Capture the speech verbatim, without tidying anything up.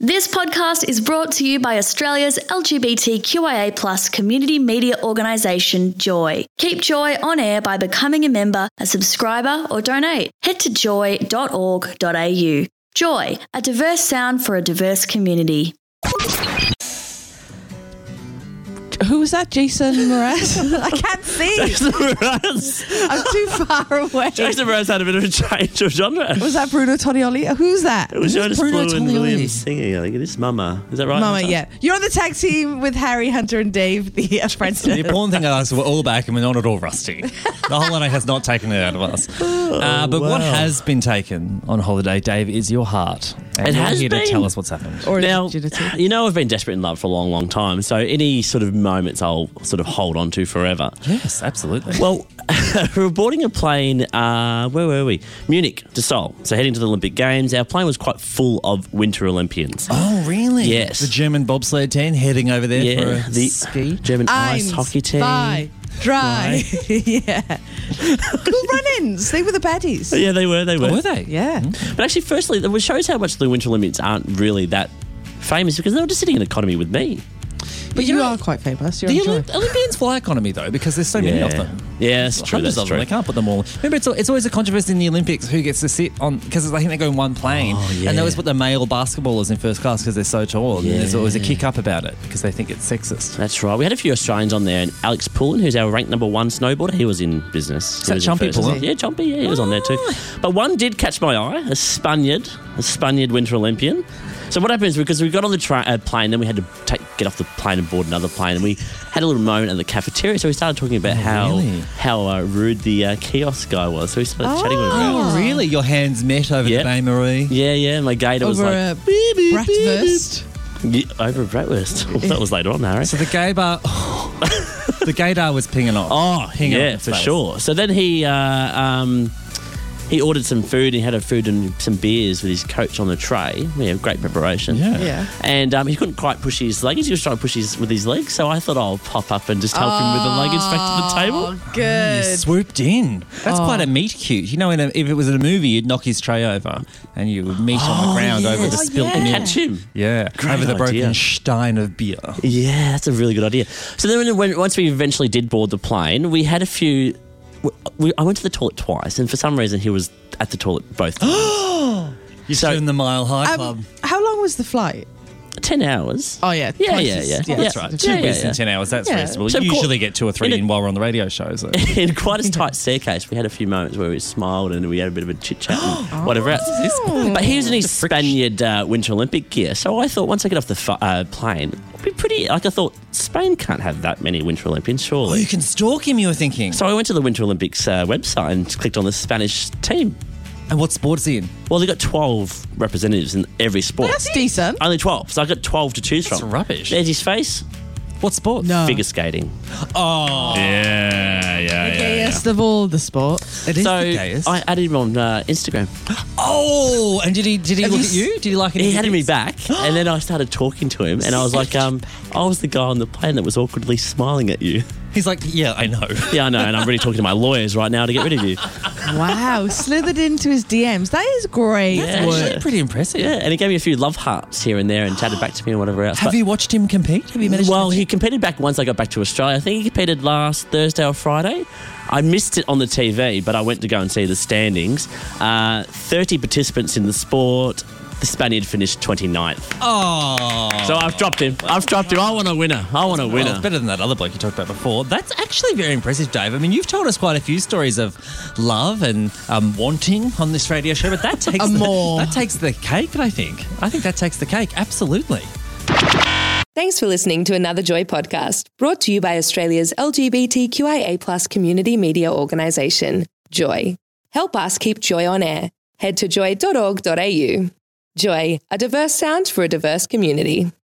This podcast is brought to you by Australia's L G B T Q I A plus community media organisation, Joy. Keep Joy on air by becoming a member, a subscriber or donate. Head to joy dot org dot a u. Joy, a diverse sound for a diverse community. Who was that? Jason Mraz? I can't see. Jason Mraz. I'm too far away. Jason Mraz had a bit of a change of genre. Was that Bruno Tonioli? Who's that? It was Who's Jonas Bruno Blue and Tonioli? Williams singing. I think it is Mama. Is that right? Mama, Hunter? yeah. You're on the tag team with Harry, Hunter and Dave, the apprentice. The important thing is we're all back and we're not at all rusty. The holiday has not taken it out of us. Uh, but wow. what has been taken on holiday, Dave, is your heart. And It you're has here been. to tell us what's happened. Or Now, rigidity. you know I've been desperate in love for a long, long time, so any sort of moments I'll sort of hold on to forever. Yes, absolutely. Well, we were boarding a plane, uh, where were we? Munich to Seoul. So heading to the Olympic Games. Our plane was quite full of Winter Olympians. Oh, really? Yes. The German bobsled team heading over there Yeah, for a the ski. German ice Eins, hockey team. Zwei, dry. Yeah. Cool run-ins. They were the baddies. Yeah, they were, they were. Oh, were they? Yeah. But actually, firstly, it shows how much the Winter Olympics aren't really that famous because they were just sitting in economy with me. But you, are quite famous. You're The on Joy. Olymp- Olympians fly economy, though, because there's so many of them. Yeah, that's true. Hundreds That's of true. them. They can't put them all. Remember, it's, it's always a controversy in the Olympics who gets to sit on, because I think they go in one plane, Oh, yeah. and they always put the male basketballers in first class because they're so tall. And there's always a Yeah. kick up about it because they think it's sexist. That's right. We had a few Australians on there, and Alex Pullen, who's our ranked number one snowboarder, he was in business. He that was in Chompy first. Pullen? Yeah, Chompy, yeah, he was on there too. But one did catch my eye, a Spaniard, a Spaniard Winter Olympian. So what happens, because we got on the tra- uh, plane, then we had to take, get off the plane and board another plane, and we had a little moment at the cafeteria, so we started talking about how really? how uh, rude the uh, kiosk guy was. So we started chatting with him about Oh, really? Your hands met over Yeah. the Bain Marie? yeah, yeah, my gator was Over like, a bratwurst. yeah, over a bratwurst. Well, that was later on, Harry. So the gay bar, the gaydar was pinging off. Oh, Hang on yeah, its for face. sure. So then he uh, um, he ordered some food. He had a food and some beers with his coach on the tray. Yeah, great preparation. Yeah. Yeah. And um, he couldn't quite push his luggage. He was trying to push his with his legs. So I thought I'll pop up and just help him with the luggage back to the table. Oh, good. You swooped in. That's Oh. quite a meet cute. You know, in a, if it was in a movie, you'd knock his tray over and you would meet on the ground over the yes. spilt Oh, yeah. milk. Catch him. Yeah, Great over the broken idea. stein of beer. Yeah, that's a really good idea. So then, when, once we eventually did board the plane, we had a few. We, I went to the toilet twice, and for some reason, he was at the toilet both times. You So- stood in the Mile High Um, Club. how long was the flight? Ten hours. Oh, yeah. Yeah, twice yeah, as- yeah. Oh, that's Yeah. right. Two Yeah, yeah, beers yeah. in ten hours. That's Yeah. reasonable. So you of course- usually get two or three in a- in while we're on the radio show. So. In quite a tight staircase, we had a few moments where we smiled and we had a bit of a chit chat and whatever else. But he was in his Spaniard uh, Winter Olympic gear, so I thought once I get off the fu- uh, plane, it'll be pretty. Like I thought, Spain can't have that many Winter Olympians, Oh, surely. you can stalk him, you were thinking. So I went to the Winter Olympics uh, website and clicked on the Spanish team. And what sport's he in? Well, they got twelve representatives in every sport. That's decent. Only twelve, so I got twelve to choose That's from. rubbish. There's his face. What sport? No. Figure skating. Oh. Yeah, yeah, The gayest of all the sports. It is So the gayest. I added him on uh, Instagram. Oh, and did he did he Have look you at you? Did he like any He of had your me bits? back, and then I started talking to him, and I was like, um, I was the guy on the plane that was awkwardly smiling at you. He's like, yeah, I know. Yeah, I know, and I'm really talking to my lawyers right now to get rid of you. Wow. Slithered into his D Ms. That is great Yeah. work. Actually, pretty impressive. Yeah, and he gave me a few love hearts here and there and chatted back to me and whatever else. Have But- you watched him compete? Have you managed well, to he competed back once I got back to Australia. I think he competed last Thursday or Friday. I missed it on the T V, but I went to go and see the standings. Uh, thirty participants in the sport. The Spaniard finished twenty-ninth. Oh. So I've dropped him. I've dropped him. I want a winner. I want a Well, winner. it's better than that other bloke you talked about before. That's actually very impressive, Dave. I mean, you've told us quite a few stories of love and um, wanting on this radio show, but that takes the, Amor. that takes the cake. I think. I think that takes the cake. Absolutely. Thanks for listening to another Joy podcast, brought to you by Australia's L G B T Q I A plus community media organisation, Joy. Help us keep Joy on air. Head to joy dot org dot a u. Joy, a diverse sound for a diverse community.